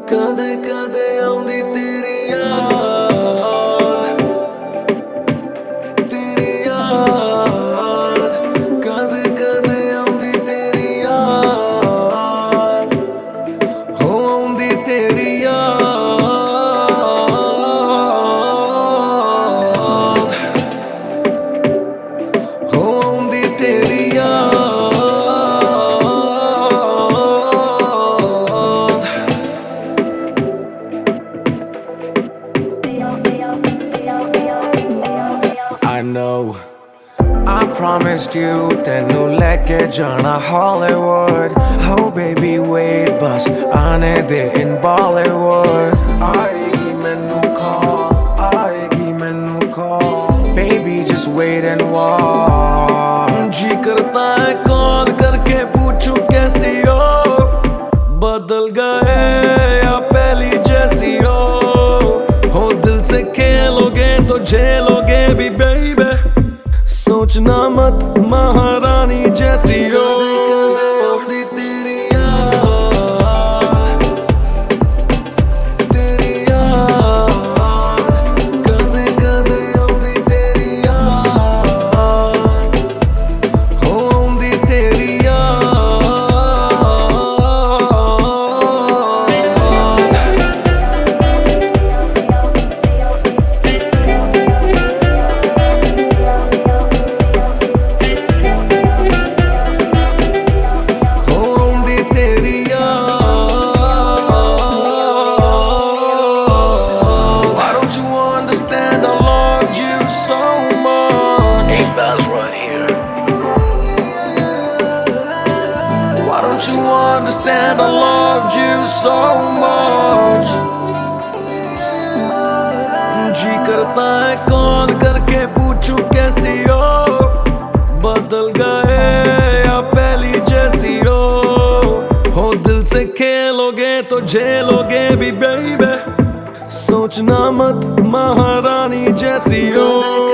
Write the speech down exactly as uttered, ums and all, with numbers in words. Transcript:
कदे कदे आउंदी तेरी याद, तेरी याद, कदे कदे आउंदी तेरी याद, हो आउंदी तेरी याद, हो आउंदी तेरी याद। I know I promised you tenu leke jana Hollywood. Oh baby wait bus aane de in Bollywood. Aayegi mainu call, aayegi mainu call. Baby just wait and watch. जी करता है कॉल करके पूछूं कैसी हो, बदल गए या पहली जैसी हो। हो दिल से खेलोगे तो झेलोगे भी बेबी, सोचना मत महारानी जैसी हो। तेरी याद, तेरी याद, कदे कदे आउंदी तेरी याद, हो आउंदी तेरी Don't you understand I loved you so much? जी करता है कॉल करके पूछूं कैसी हो, बदल गए या पहली जैसी हो। हो दिल से खेलोगे तो झेलोगे भी बेबी, सोचना मत महारानी जैसी हो।